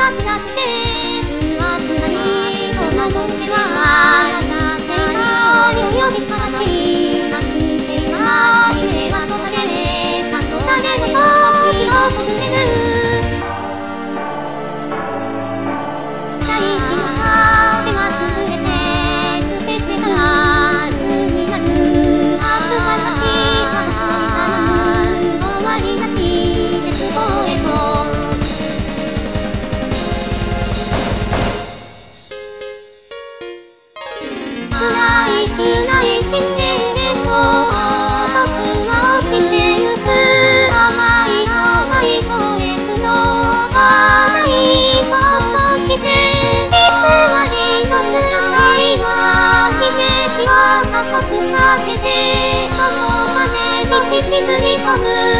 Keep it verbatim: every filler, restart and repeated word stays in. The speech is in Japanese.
なくなって不安なにこの僕では何を呼び悲しいなくて今夢は途絶えたと誰の時を訪れる大事な風が潰れて捨ててから明日になる暑さがしさの恋が終わりなき絶望へと暗い暗い深淵へと僕は落ちてゆく甘い甘い声の笑いそっとして偽りの世界は悲劇を加速させてその羽と引きずり込む